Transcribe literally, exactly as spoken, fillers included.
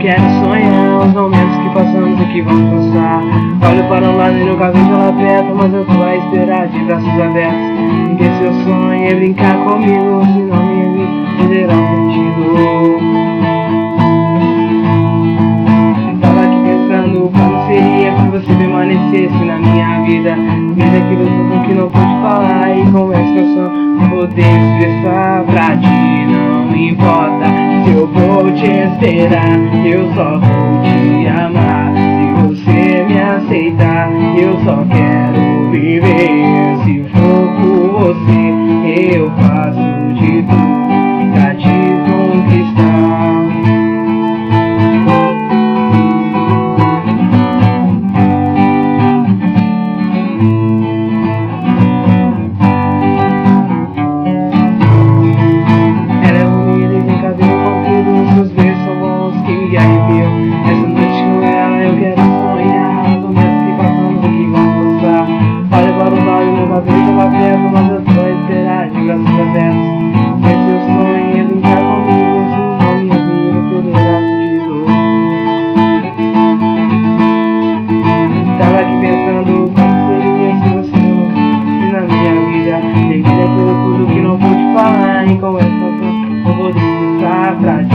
quero sonhar os momentos que passamos e que vão passar. Olho para um lado e nunca vejo ela perto, mas eu tô a esperar de braços abertos. Porque seu sonho é brincar comigo, senão minha vida perderá o sentido. Tava aqui pensando como seria se você permanecesse na minha vida. Vida aquilo tudo que não pude falar, e com essa canção poder expressar pra ti. Não importa se eu vou te esperar, eu só vou te amar. Se você me aceitar, eu só quero viver. Se for por você, eu faço de tudo pra te conquistar. Essa noite com ela eu quero sonhar os momentos que passamos e que vão passar. Olha para o lado e nunca vejo ela perto, mas eu tô a esperar de braços abertos. Se seu sonho é brincar comigo, senão minha vida poderá fugir de novo. Tava aqui pensando como seria se você não fosse na minha vida. Devido àquilo tudo que não pude falar, e com essa canção eu vou expressar pra ti.